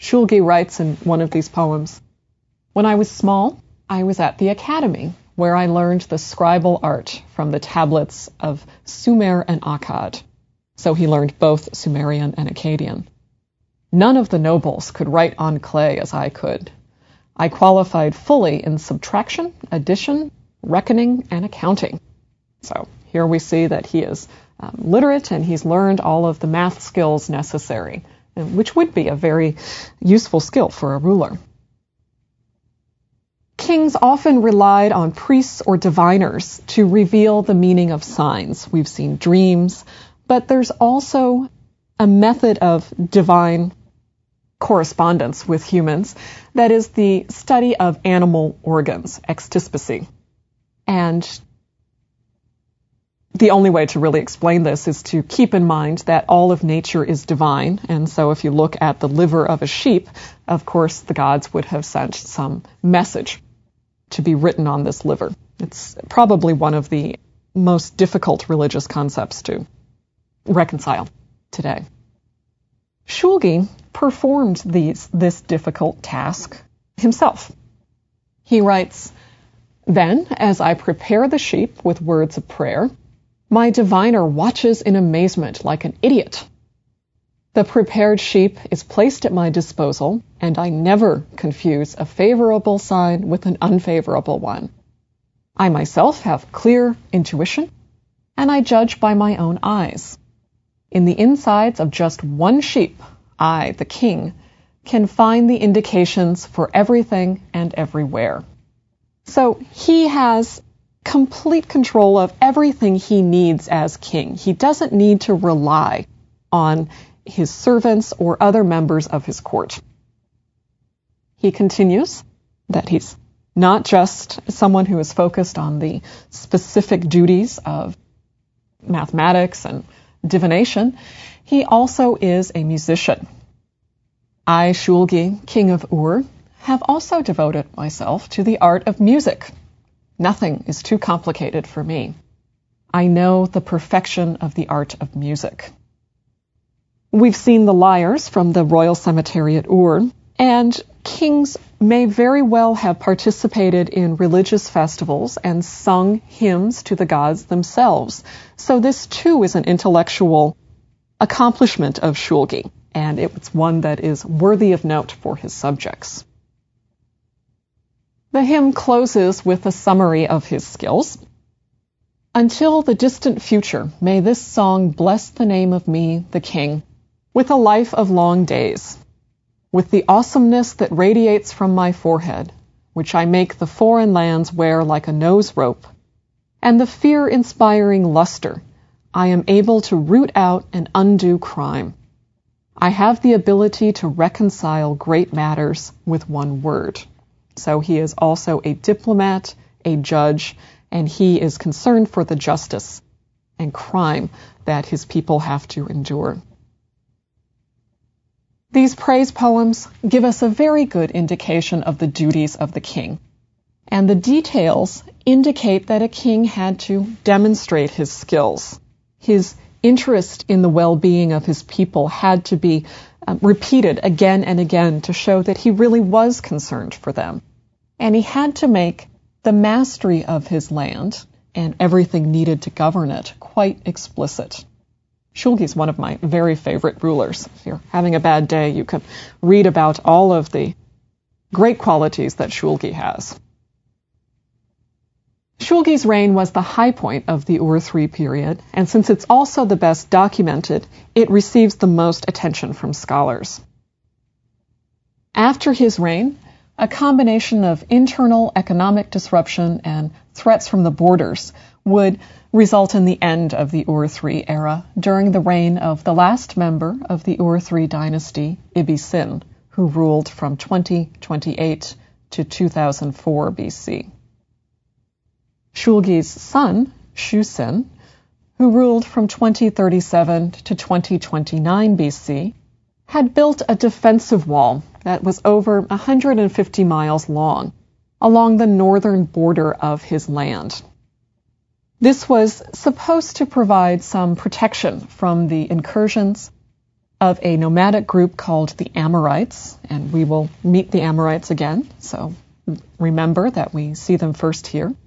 Shulgi writes in one of these poems, "When I was small, I was at the academy, where I learned the scribal art from the tablets of Sumer and Akkad." So he learned both Sumerian and Akkadian. "None of the nobles could write on clay as I could. I qualified fully in subtraction, addition, reckoning, and accounting." So here we see that he is literate and he's learned all of the math skills necessary, which would be a very useful skill for a ruler. Kings often relied on priests or diviners to reveal the meaning of signs. We've seen dreams, but there's also a method of divine correspondence with humans that is the study of animal organs, extispicy. And the only way to really explain this is to keep in mind that all of nature is divine, and so if you look at the liver of a sheep, of course the gods would have sent some message to be written on this liver. It's probably one of the most difficult religious concepts to reconcile today. Shulgi performed this difficult task himself. He writes, "Then, as I prepare the sheep with words of prayer, my diviner watches in amazement like an idiot. The prepared sheep is placed at my disposal, and I never confuse a favorable sign with an unfavorable one. I myself have clear intuition, and I judge by my own eyes. In the insides of just one sheep, I, the king, can find the indications for everything and everywhere." So he has complete control of everything he needs as king. He doesn't need to rely on his servants or other members of his court. He continues that he's not just someone who is focused on the specific duties of mathematics and divination. He also is a musician. "I, Shulgi, king of Ur, have also devoted myself to the art of music. Nothing is too complicated for me. I know the perfection of the art of music." We've seen the lyres from the royal cemetery at Ur, and kings may very well have participated in religious festivals and sung hymns to the gods themselves. So this too is an intellectual accomplishment of Shulgi, and it's one that is worthy of note for his subjects. The hymn closes with a summary of his skills. "Until the distant future, may this song bless the name of me, the king, with a life of long days, with the awesomeness that radiates from my forehead, which I make the foreign lands wear like a nose rope, and the fear-inspiring luster, I am able to root out and undo crime. I have the ability to reconcile great matters with one word." So he is also a diplomat, a judge, and he is concerned for the justice and crime that his people have to endure. These praise poems give us a very good indication of the duties of the king, and the details indicate that a king had to demonstrate his skills. His interest in the well-being of his people had to be repeated again and again to show that he really was concerned for them. And he had to make the mastery of his land and everything needed to govern it quite explicit. Shulgi is one of my very favorite rulers. If you're having a bad day, you can read about all of the great qualities that Shulgi has. Shulgi's reign was the high point of the Ur III period, and since it's also the best documented, it receives the most attention from scholars. After his reign, a combination of internal economic disruption and threats from the borders would result in the end of the Ur III era during the reign of the last member of the Ur III dynasty, Ibbi-Sin, who ruled from 2028 to 2004 BC. Shulgi's son, Shu-Sin, who ruled from 2037 to 2029 BC, had built a defensive wall that was over 150 miles long along the northern border of his land. This was supposed to provide some protection from the incursions of a nomadic group called the Amorites, and we will meet the Amorites again. So remember that we see them first here.